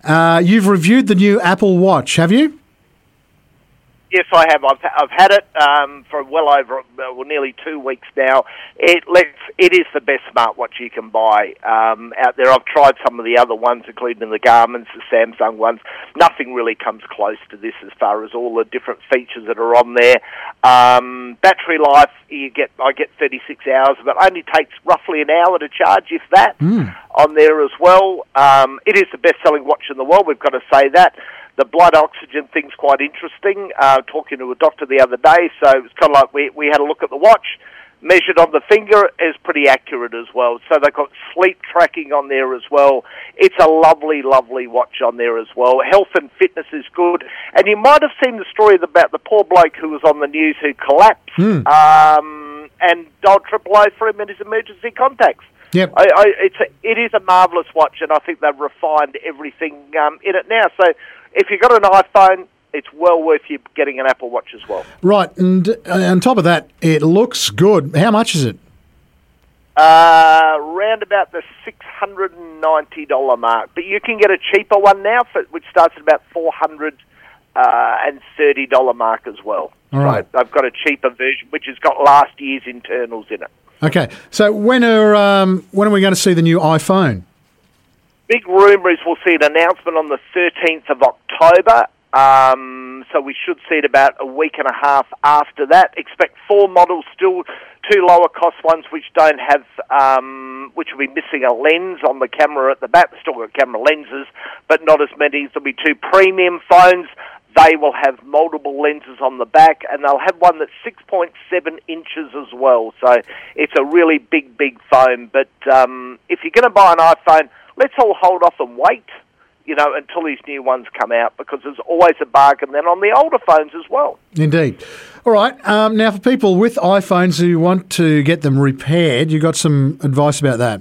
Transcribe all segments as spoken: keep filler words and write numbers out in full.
Uh, you've reviewed the new Apple Watch, have you? Yes, I have. I've, I've had it um, for well over, uh, well, nearly two weeks now. It lets, it is the best smartwatch you can buy um, out there. I've tried some of the other ones, including the Garmin's, the Samsung ones. Nothing really comes close to this as far as all the different features that are on there. Um, battery life, you get I get thirty-six hours, but it only takes roughly an hour to charge, if that, mm. on there as well. Um, it is the best-selling watch in the world, we've got to say that. The blood oxygen thing's quite interesting. Uh, talking to a doctor the other day, so it's kind of like we we had a look at the watch, measured on the finger, is pretty accurate as well. So they've got sleep tracking on there as well. It's a lovely, lovely watch on there as well. Health and fitness is good. And you might have seen the story about the poor bloke who was on the news who collapsed mm. um, and dialed triple O for him in his emergency contacts. Yep. I, I, it's a, it is a marvellous watch, and I think they've refined everything um, in it now. So if you've got an iPhone, it's well worth you getting an Apple Watch as well. Right, and uh, on top of that, it looks good. How much is it? Uh, around about the six hundred ninety dollars mark. But you can get a cheaper one now, for, which starts at about four hundred thirty dollars mark as well. All right. So they've got a cheaper version, which has got last year's internals in it. Okay, so when are um, when are we going to see the new iPhone? Big rumour is we'll see an announcement on the thirteenth of October. Um, so we should see it about a week and a half after that. Expect four models, still two lower cost ones which don't have, um, which will be missing a lens on the camera at the back. They've still got camera lenses, but not as many. There'll be two premium phones. They will have multiple lenses on the back, and they'll have one that's six point seven inches as well. So it's a really big, big phone. But um, if you're going to buy an iPhone, let's all hold off and wait, you know, until these new ones come out, because there's always a bargain then on the older phones as well. Indeed. All right. Um, now, for people with iPhones who want to get them repaired, you got some advice about that?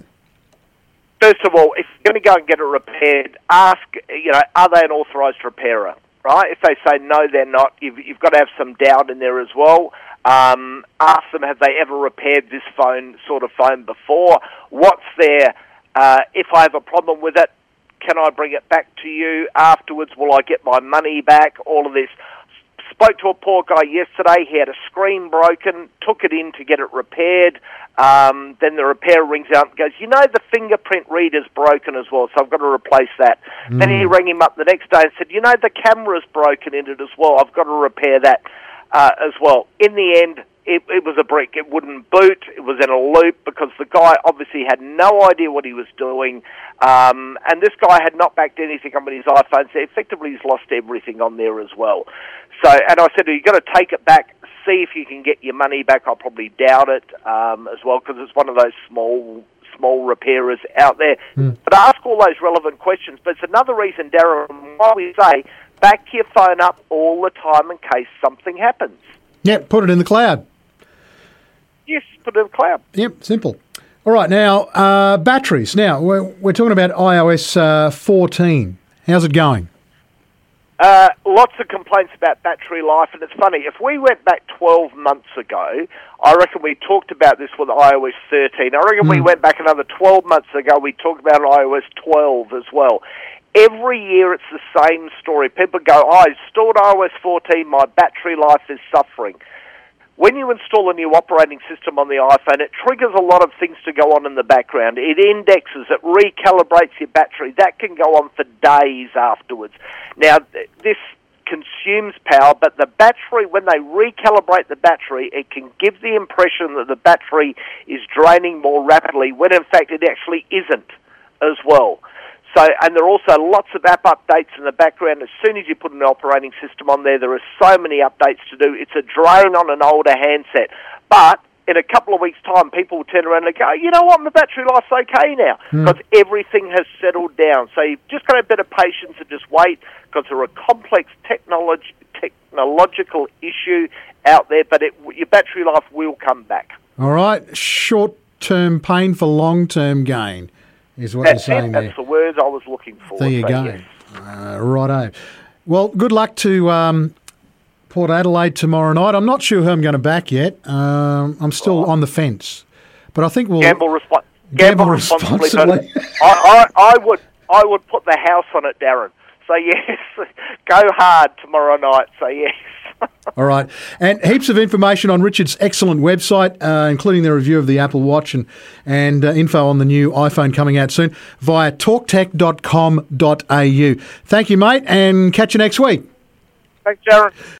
First of all, if you're going to go and get it repaired, ask, you know, are they an authorised repairer? Right? If they say no, they're not, you've, you've got to have some doubt in there as well. Um, ask them, have they ever repaired this phone, sort of phone before? What's their, uh, if I have a problem with it, can I bring it back to you afterwards? Will I get my money back? All of this. Spoke to a poor guy yesterday. He had a screen broken, took it in to get it repaired. Um, then the repairer rings out and goes, you know, the fingerprint reader's broken as well, so I've got to replace that. Mm. Then he rang him up the next day and said, you know, the camera's broken in it as well. I've got to repair that uh, as well. In the end, it, it was a brick. It wouldn't boot. It was in a loop because the guy obviously had no idea what he was doing. Um, and this guy had not backed anything on his iPhone, so effectively he's lost everything on there as well. So, and I said, you've got to take it back, see if you can get your money back. I'll probably doubt it um, as well, because it's one of those small small repairers out there. Mm. But ask all those relevant questions. But it's another reason, Darren, why we say back your phone up all the time in case something happens. Yep, put it in the cloud. Yes, put it in the cloud. Yep, simple. All right, now, uh, batteries. Now, we're, we're talking about iOS uh, fourteen. How's it going? Uh, lots of complaints about battery life, and it's funny, if we went back twelve months ago, I reckon we talked about this with iOS thirteen. I reckon mm. we went back another twelve months ago, we talked about iOS twelve as well. Every year it's the same story. People go, oh, I installed iOS fourteen, my battery life is suffering. When you install a new operating system on the iPhone, it triggers a lot of things to go on in the background. It indexes, it recalibrates your battery. That can go on for days afterwards. Now, this consumes power, but the battery, when they recalibrate the battery, it can give the impression that the battery is draining more rapidly, when in fact it actually isn't as well. So, and there are also lots of app updates in the background. As soon as you put an operating system on there, there are so many updates to do. It's a drain on an older handset. But in a couple of weeks' time, people will turn around and go, you know what, my battery life's okay now, because mm. everything has settled down. So you've just got a bit of patience and just wait, because there are complex technology, technological issue out there, but it, your battery life will come back. All right, short-term pain for long-term gain. Is what that's you're saying it. there. That's the words I was looking for. There you so go. Yes. Uh, righto. Well, good luck to um, Port Adelaide tomorrow night. I'm not sure who I'm going to back yet. Um, I'm still oh. on the fence, but I think we'll gamble, respo- gamble, gamble responsibly. responsibly. I, I, I would, I would put the house on it, Darren. So yes, go hard tomorrow night. So yes. All right. And heaps of information on Richard's excellent website, uh, including the review of the Apple Watch and, and uh, info on the new iPhone coming out soon via talk tech dot com dot a u. Thank you, mate, and catch you next week. Thanks, Darren.